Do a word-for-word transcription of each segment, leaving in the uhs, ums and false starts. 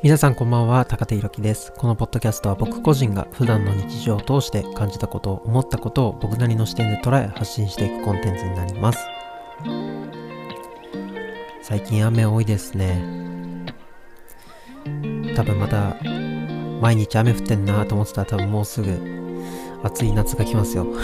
皆さんこんばんは、高手ひろきです。このポッドキャストは僕個人が普段の日常を通して感じたことを、思ったことを僕なりの視点で捉え発信していくコンテンツになります。最近雨多いですね。多分また毎日雨降ってんなと思ってたら多分もうすぐ暑い夏が来ますよ。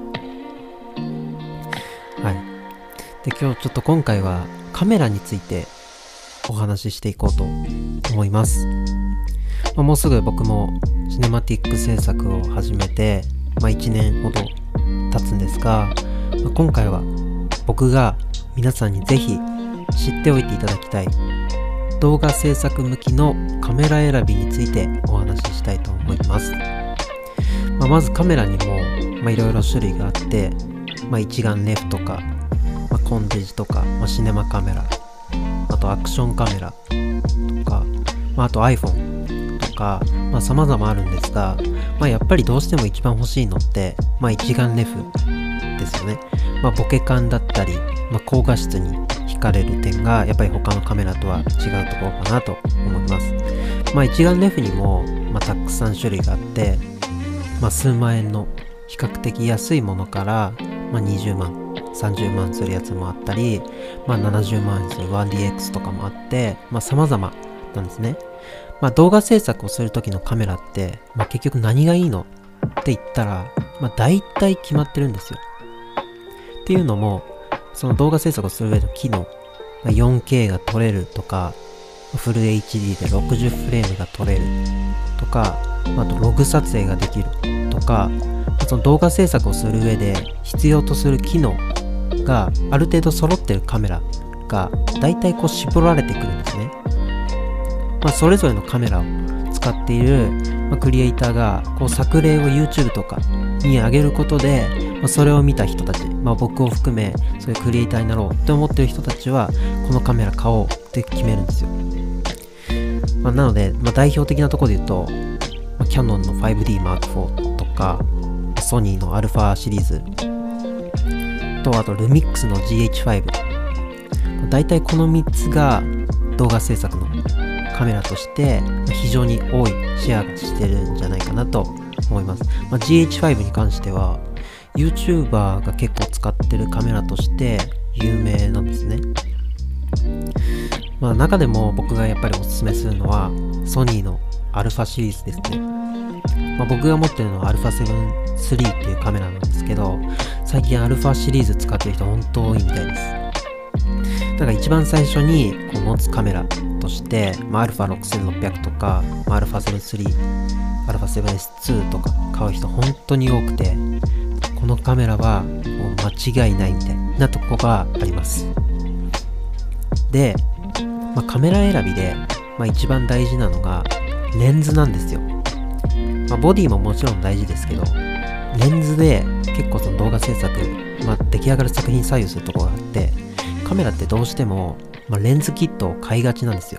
はい。で、今日ちょっと今回はカメラについてお話ししていこうと思います。まあ、もうすぐ僕もシネマティック制作を始めて、まあ、いちねんほど経つんですが、まあ、今回は僕が皆さんにぜひ知っておいていただきたい動画制作向きのカメラ選びについてお話ししたいと思います。まあ、まずカメラにもいろいろ種類があって、まあ、一眼レフとか、まあ、コンデジとか、まあ、シネマカメラ、あとアクションカメラとか、まあ、あと iPhone とか、まあ様々あるんですが、まあやっぱりどうしても一番欲しいのって、まあ一眼レフですよね。まあボケ感だったり、まあ高画質に惹かれる点が、やっぱり他のカメラとは違うところかなと思います。まあ一眼レフにも、まあたくさん種類があって、まあ数万円の比較的安いものから、まあにじゅうまん、さんじゅうまんするやつもあったり、まあななじゅうまん円する ワンディーエックス とかもあって、まあ様々なんですね。まあ動画制作をするときのカメラって、まあ結局何がいいのって言ったら、まあ大体決まってるんですよ。っていうのも、その動画制作をする上の機能、まあ、よんケー が撮れるとか、フル エイチディー でろくじゅうフレームが撮れるとか、あとログ撮影ができるとか、その動画制作をする上で必要とする機能がある程度揃ってるカメラが大体こう絞られてくるんですね。まあ、それぞれのカメラを使っている、まあ、クリエイターがこう作例を YouTube とかに上げることで、まあ、それを見た人たち、まあ、僕を含めそういうクリエイターになろうって思ってる人たちはこのカメラ買おうって決めるんですよ。まあ、なので、まあ、代表的なところで言うと、まあ、キヤノンの ファイブディーマークフォー とかソニーの α シリーズと、あとルミックスの ジーエイチファイブ、だいたいこのみっつが動画制作のカメラとして非常に多いシェアがしてるんじゃないかなと思います。まあ、ジーエイチファイブ に関しては YouTuber が結構使ってるカメラとして有名なんですね。まあ中でも僕がやっぱりおすすめするのはソニーの α シリーズですね。まあ、僕が持ってるのは α セブンスリー っていうカメラなんですけど、最近 α シリーズ使ってる人本当多いみたいです。だから一番最初にこう持つカメラとして、まあ、α ろくせんろっぴゃく とか、まあ、α セブンスリー、α セブンエスツー とか買う人本当に多くて、このカメラはもう間違いないみたいなとこがあります。で、まあ、カメラ選びで、まあ、一番大事なのがレンズなんですよ。まあ、ボディももちろん大事ですけど、レンズで結構その動画制作、まあ、出来上がる作品左右するところがあって、カメラってどうしても、まあ、レンズキットを買いがちなんですよ。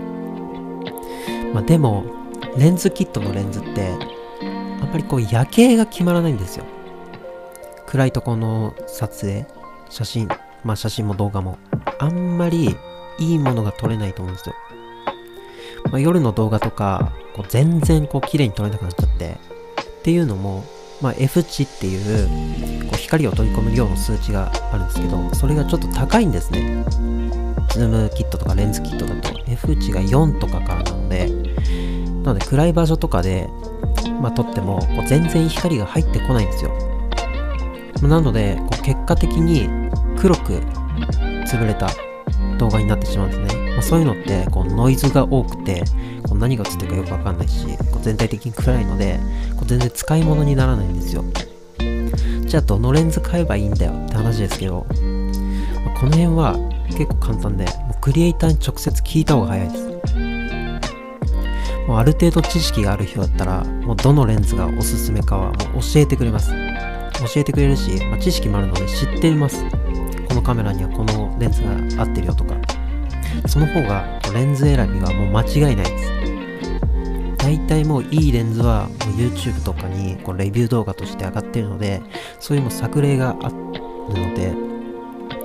まあ、でもレンズキットのレンズってあんまりこう夜景が決まらないんですよ。暗いところの撮影、写真、まあ写真も動画もあんまりいいものが撮れないと思うんですよ。まあ、夜の動画とかこう全然こう綺麗に撮れなくなっちゃって、っていうのも、まあ、F 値っていうこう光を取り込む量の数値があるんですけど、それがちょっと高いんですね。ズームキットとかレンズキットだと F 値がよんとかからなので、なので暗い場所とかで、まあ、撮ってもこう全然光が入ってこないんですよ。なのでこう結果的に黒く潰れた動画になってしまうんですね。まあ、そういうのってこうノイズが多くてこう何が映ってるかよくわかんないし、こう全体的に暗いのでこう全然使い物にならないんですよ。じゃあどのレンズ買えばいいんだよって話ですけど、まあ、この辺は結構簡単で、もうクリエイターに直接聞いた方が早いです。もうある程度知識がある人だったらもうどのレンズがおすすめかはもう教えてくれます。教えてくれるし、まあ、知識もあるので知っています。このカメラにはこのレンズが合ってるよとか、その方がレンズ選びはもう間違いないです。大体もういいレンズはもう YouTube とかにこうレビュー動画として上がってるので、そういうもう作例があるので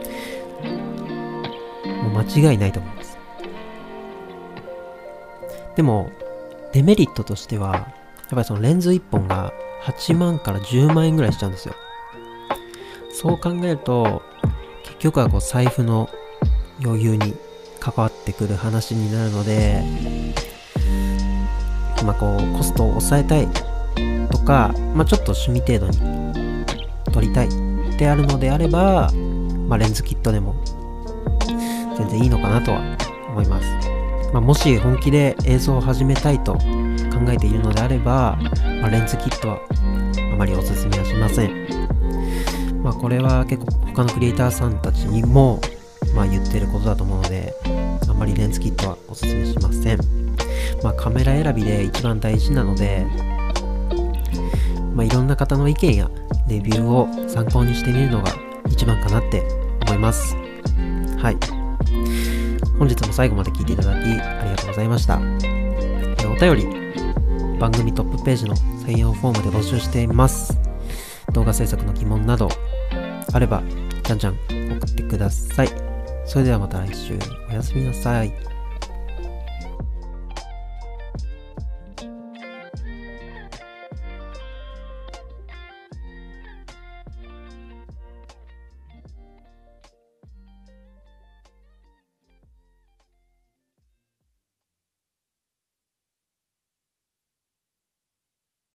もう間違いないと思います。 でもデメリットとしてはやっぱりそのレンズいっぽんがはちまんからじゅうまんえんぐらいしちゃうんですよ。そう考えると結局はこう財布の余裕に関わってくる話になるので、まあこうコストを抑えたいとか、まあちょっと趣味程度に撮りたいってあるのであれば、まあレンズキットでも全然いいのかなとは思います。まあ、もし本気で映像を始めたいと考えているのであれば、まあ、レンズキットはあまりおすすめはしません。まあこれは結構他のクリエイターさんたちにもまあ言ってることだと思うので、あまりレンズキットはおすすめしません。まあカメラ選びで一番大事なので、まあいろんな方の意見やレビューを参考にしてみるのが一番かなって思います。はい。本日も最後まで聞いていただきありがとうございました。お便り、番組トップページの専用フォームで募集しています。動画制作の疑問などあれば、じゃんじゃん送ってください。それではまた来週、おやすみなさい。